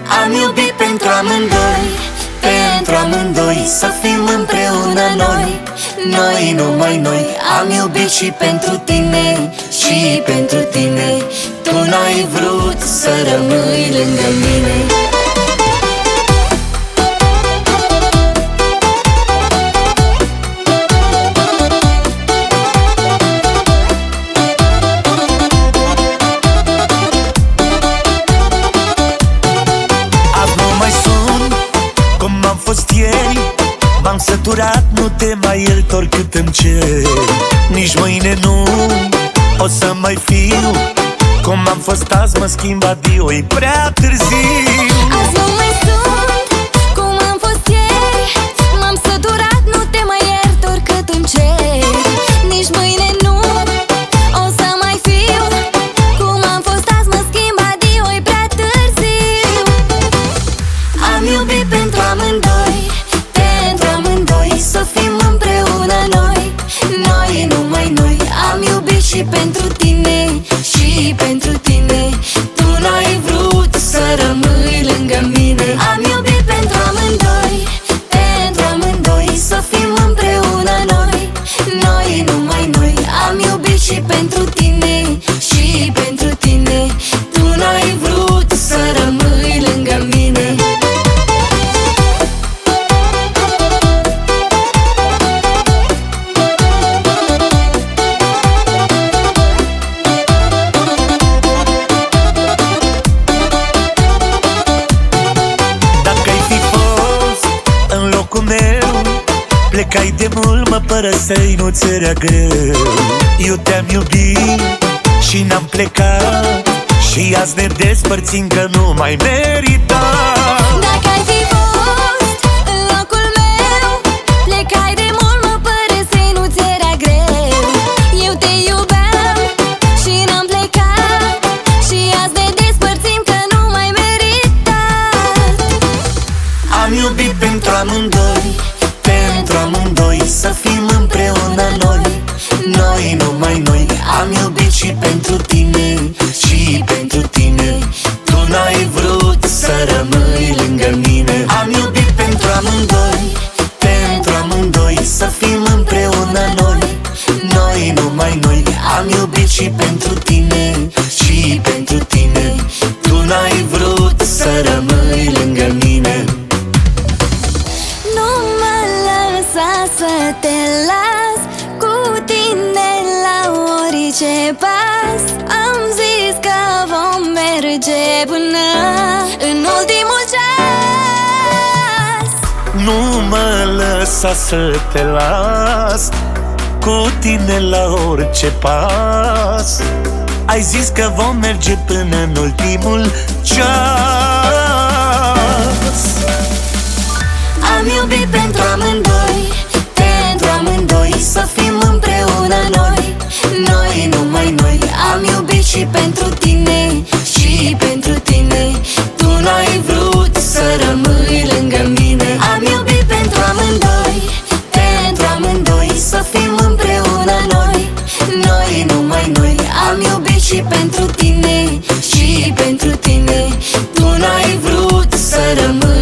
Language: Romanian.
Am iubit pentru amândoi, pentru amândoi, să fim împreună noi, noi, numai noi. Am iubit și pentru tine, și pentru tine. Tu n-ai vrut să rămâi lângă mine. M-am săturat, nu te mai iert oricât îmi cer. Nici mâine nu o să mai fiu cum am fost azi, mă schimb, adio, e prea târziu. Azi nu mai sunt cum am fost ieri. M-am săturat, nu te mai iert oricât îmi cer. Nici mâine nu o să mai fiu cum am fost azi, mă schimb, adio, e prea târziu. Am iubit pentru amândoi, să fim împreună noi, noi, numai noi. Am iubit și pentru tine, și pentru tine. Tu n-ai vrut să rămâi lângă mine. Am iubit pentru amândoi, să fim împreună noi, noi, numai noi. Am iubit și pentru tine, și pentru tine. Tu n-ai vrut să rămâi lângă mine. Plecai de mult, mă părăseai, nu ți era greu. Eu te-am iubit și n-am plecat, și azi ne despărțim că nu mai merita. Dacă ai fi fost în locul meu, plecai de mult, mă părăseai, nu ți era greu. Eu te iubeam și n-am plecat, și azi ne despărțim că nu mai merita. Am iubit pentru amândoi, pentru amândoi, să fim împreună noi, noi, numai noi. Am iubit și pentru tine, și pentru tine. Tu n-ai vrut să rămâi lângă mine. Am iubit pentru amândoi, să fim împreună noi, noi, numai noi. Am iubit și pentru tine, și pentru tine. Tu n-ai vrut să rămâi lângă mine. Să te las cu tine la orice pas. Am zis că vom merge până în ultimul ceas. Nu mă lăsa să te las cu tine la orice pas. Ai zis că vom merge până în ultimul ceas. Am iubit pentru amândoi, să fim împreună noi, noi, numai noi. Am iubit și pentru tine, și pentru tine. Tu n-ai vrut să rămâi lângă mine. Am iubit pentru amândoi, să fim împreună noi, noi, numai noi. Am iubit și pentru tine, și pentru tine. Tu n-ai vrut să rămâi